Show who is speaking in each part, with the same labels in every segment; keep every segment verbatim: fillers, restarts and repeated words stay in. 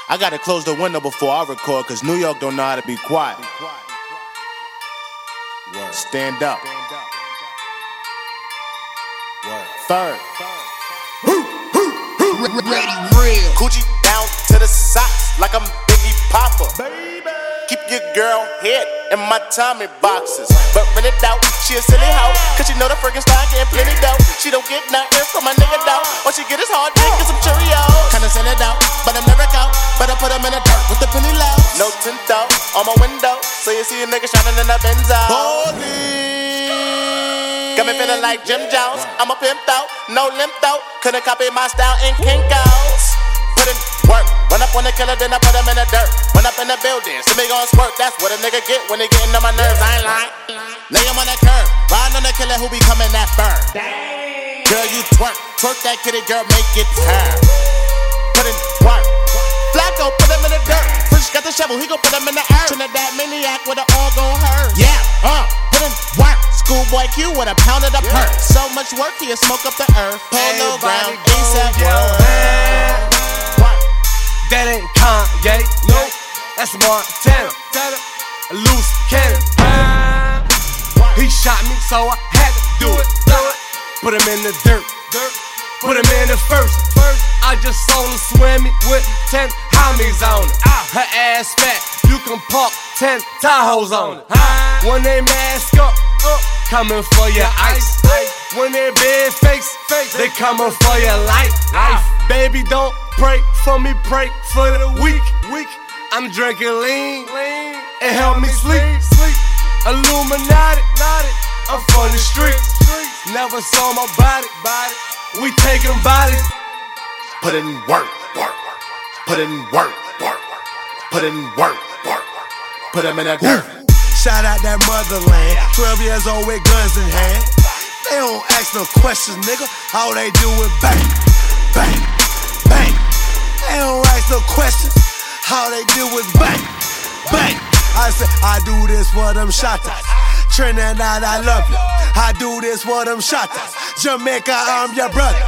Speaker 1: I gotta close the window before I record, cause New York don't know how to be quiet. Word. Stand up. Word. Third.
Speaker 2: Ready real.
Speaker 1: Coochie down to the socks like I'm Biggie Popper. Baby. Keep your girl head in my Tommy boxes. But rent it out, she a silly hoe, cause she know the friggin' style getting plenty dough. She don't get nothing from my nigga though. All she get is hard dick and some Cheerios. Kinda send it out, but I'm never out. Better put him in the dirt with the penny low. No tint out on my window, so you see a nigga shining in the Benzo. Holy. Got me feeling like Jim Jones. I'm a pimp out, no limp out. Couldn't copy my style in Kinko's. Put in work, run up on the killer, then I put him in the dirt. Run up in the building, see me gon' squirt. That's what a nigga get when they gettin' on my nerves. I ain't lying. Lay him on the curb, riding on the killer who be coming that bird. Girl, you twerk, twerk that kitty, girl, make it turn. Put in work. Flacco, put him in the dirt. Fresh got the shovel, he gon' put him in the earth. Trinidad maniac with it all gon' hurt. Yeah, uh, put in work. Schoolboy Q with a pound of the perk. So much work, he'll smoke up the earth. Polo ground, ASAP world.
Speaker 3: That ain't Kanye, no, that's Montana. A loose cannon. He shot me, so I had to do it. Put him in the dirt, put him in the first. I just saw her swimming with ten homies on it. Her ass fat, you can park ten Tahoes on it. When they mask up, coming for your ice. When they big face, they coming for your life. Baby, don't pray for me, pray for the weak. I'm drinking lean, it help me sleep. Illuminati, I'm from the streets. Never saw my body, we taking bodies.
Speaker 1: Put in work, work, put in work, work, put in work, work, put him in that dirt.
Speaker 4: Shout out that motherland, twelve years old with guns in hand. They don't ask no questions, nigga. All they do is bang, bang, bang. They don't ask no questions. All they do is bang, bang. I say, I do this for them shotters. Trinidad, I love you. I do this for them shotters. Jamaica, I'm your brother.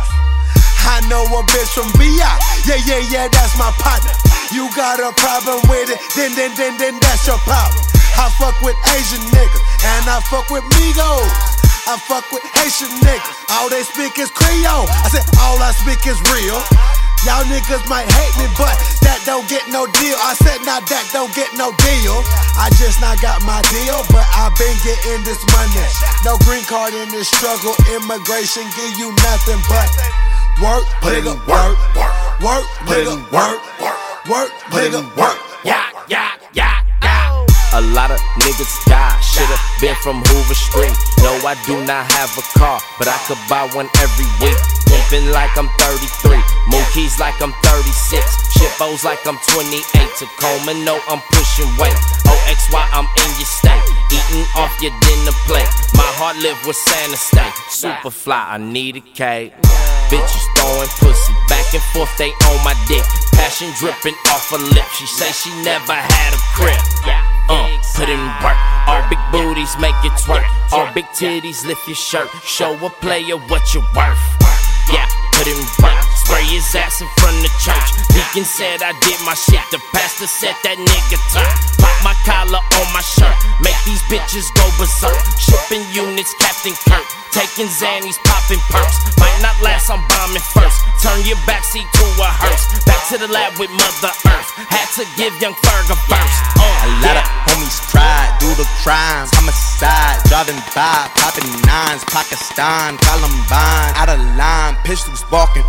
Speaker 4: I know a bitch from V I. Yeah, yeah, yeah, that's my partner. You got a problem with it, then, then, then, then that's your problem. I fuck with Asian niggas, and I fuck with Migos. I fuck with Haitian niggas, all they speak is Creole. I said all I speak is real. Y'all niggas might hate me, but that don't get no deal. I said nah, that don't get no deal. I just not got my deal, but I been getting this money. No green card in this struggle, immigration give you nothing but work,
Speaker 1: put in
Speaker 4: nigga,
Speaker 1: work, work,
Speaker 4: work,
Speaker 1: put in
Speaker 4: nigga,
Speaker 1: work, work,
Speaker 4: work,
Speaker 1: put in
Speaker 4: nigga,
Speaker 1: work.
Speaker 3: Yeah, yeah, yeah, yeah.
Speaker 5: A lot of niggas die, should've been from Hoover Street. No, I do not have a car, but I could buy one every week. Pimpin' like I'm thirty-three, Mookie's like I'm thirty-six, Shippo's like I'm twenty-eight, Tacoma, no, I'm pushing weight. O X Y, I'm in your state, eating off your dinner plate. My heart live with Santa State, super fly, I need a cake. Bitches throwing pussy, back and forth, they on my dick. Passion dripping off her lip, she say she never had a crib. Uh, put in work, all big booties make it twerk. All big titties lift your shirt, show a player what you're worth. Yeah, put in work, spray his ass in front of church. Deacon said I did my shit, the pastor said that nigga turn. Pop my collar on my shirt, make these bitches go berserk. Shipping units, Captain Kirk, taking Xannies, popping perks. Might not last, I'm bombing first. Turn your backseat to a hearse, back to the lab with Mother Earth. Had to give young Ferg a burst. Uh,
Speaker 6: a lot yeah. of homies tried, do the crimes, homicide, driving by, popping nines, Pakistan, Columbine, out of line, pistols barking,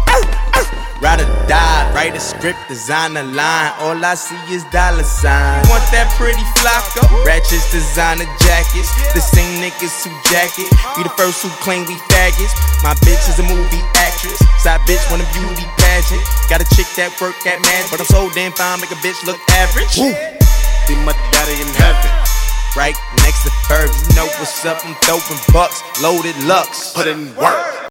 Speaker 6: ride or die, write a script, design a line, all I see is dollar signs. Want that pretty Flacco? Ratchets, designer jackets, the same niggas who jacket, we the first who claim we faggots. My bitch is a movie actress, side bitch want a beauty pageant, got a chick that work at man, but I'm so damn fine, make a bitch look average. Woo.
Speaker 1: See my daddy in heaven,
Speaker 6: right next to Ferg, you know what's up, I'm throwing bucks, loaded Lux.
Speaker 1: Put in work.